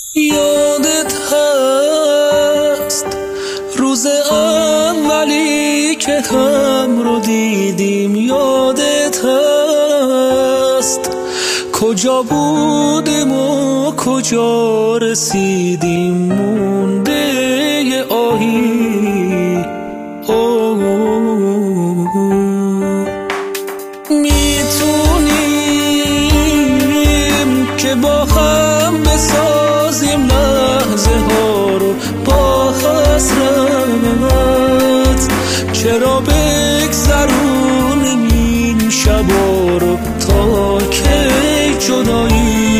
یادت هست روز اولی که هم رو دیدیم؟ یادت هست کجا بودیم و کجا رسیدیم؟ مونده آهی میتونیم که با هم بسازیم لحظه ها رو با حسرت. چرا بگذرونیم این شبا رو تا کی جدایی؟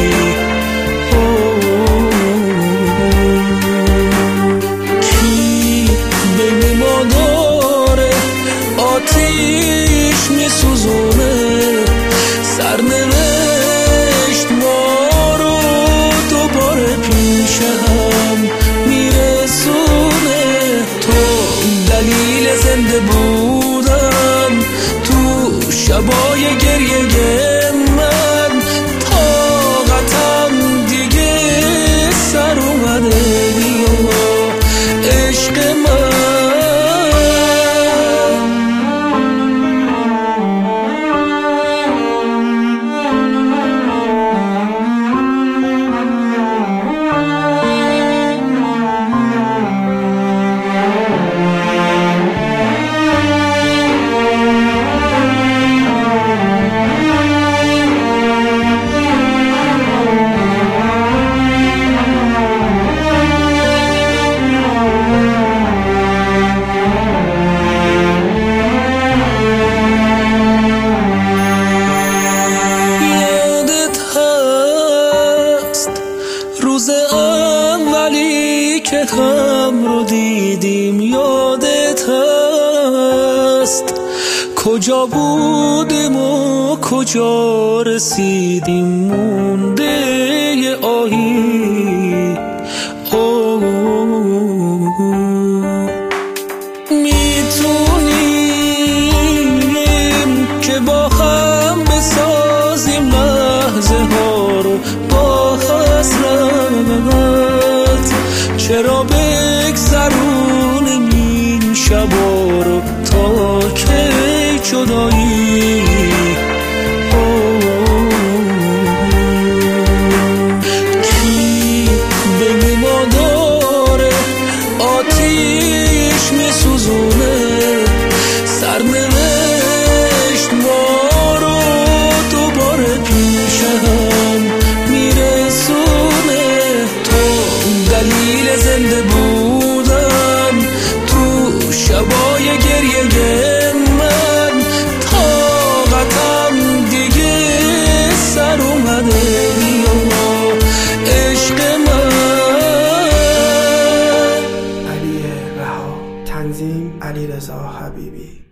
کی بین ما داره آتیش میسوزونه؟ سرنوشت ما رو دوباره پیش هم میرسونه. تو دلیل زنده بودن تو شبای گریه من، طاقتم دیگه سر اومده. بیا عشق روز اولی که هم رو دیدیم؟ یادت هست کجا بودیم و کجا رسیدیم؟ مونده آهی میتونیم که با هم بسازیم لحظه ها رو با حسرت. چرا بگذرونیم این شبا رو تا کی جدایی؟ کی بین ما داره آتیش میسوزونه؟ سرنوشت ما رو دوباره پیش هم میرسونه. تو دلیل زنده بودن تو شبای گریه من، طاقتم دیگه سر اومده. بیا عشق علی رها، تنظیم علیرضا حبیبی.